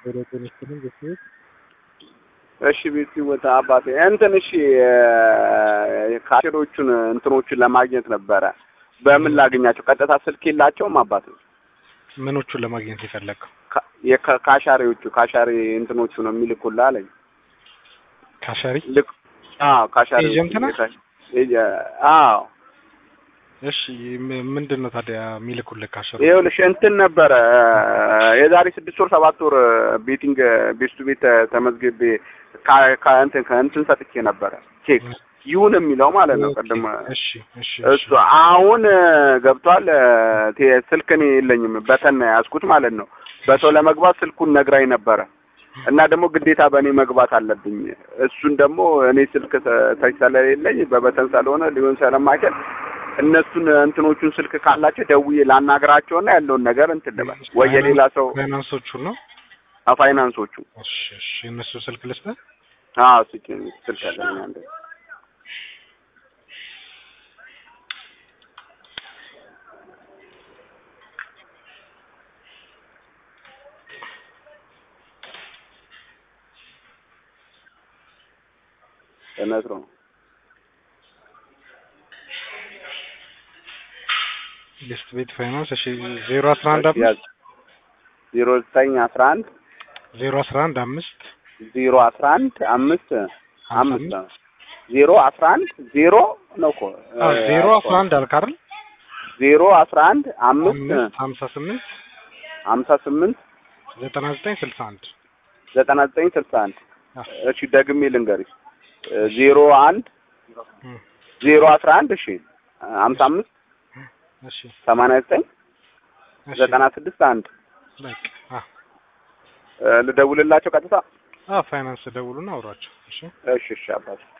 ቴሌኮሙኒኬሽን ግፊት እሺ ቤት ወጣ አባቴ እንትን እሺ ካሽሮቹን እንትኖቹን ለማግኘት ነበረ በምን ላገኛቸው ቀጥታ ስልክ የላቸውም አባቴ ምኖቹን ለማግኘት ይፈልጋል ካሻሪዎቹ ካሻሪ እንትኖቹ ነው የሚልኩልህ አለኝ ካሻሪ ልክ ካሻሪ ኤጀንት ነው አዎ እሺ ምንድነው ታዲያ የሚልኩልህ ካሻሪ ይኸውልሽ እንትን ነበረ የዛሬ 6 ወር 7 ወር ቤቲንግ ቤስቱ ቤት ተመዝግቤ ከእንትን ሰጥቼ ነበረ ቼክ ይሁን የሚለው ማለት ነው ቀደም እሱ አሁን ገብቷል ስልክኔ የለኝም በተን ያዝኩት ማለት ነው በሰው ለመግባት ስልኩን ነግራኝ ነበረ እና ደግሞ ግዴታ በእኔ መግባት አለብኝ እሱን ደግሞ እኔ ስልክ ተይሰለልኝ በበተን ስለሆነ ሊሆን ስለማይችል እነሱን እንትኖቹን ስልክ ካላቸው ደውዬ ላናግራቸውና ያለውን ነገር እንትን ልበል ወይ የሌላ ሰው ፋይናንሶቹ ነው ፋይናንሶቹ እሺ እነሱ ስልክ ልስጥ ስልክ አለኝ አንዴ እነሱ ሊስት ቤት ፋይናንስ እሺ 011 0911 011 5 011 5 011 0 ነው እኮ 011 አልክ አይደል 011 5 58 58 9961 9961 እሺ ደግሜ ልንገርሽ 01 011 እሺ 55 እሺ 89 96 በቃ ልደውልላቸው ቀጥታ ፋይናንስ ደውሉና አውራቸው እሺ እሺ አባቴ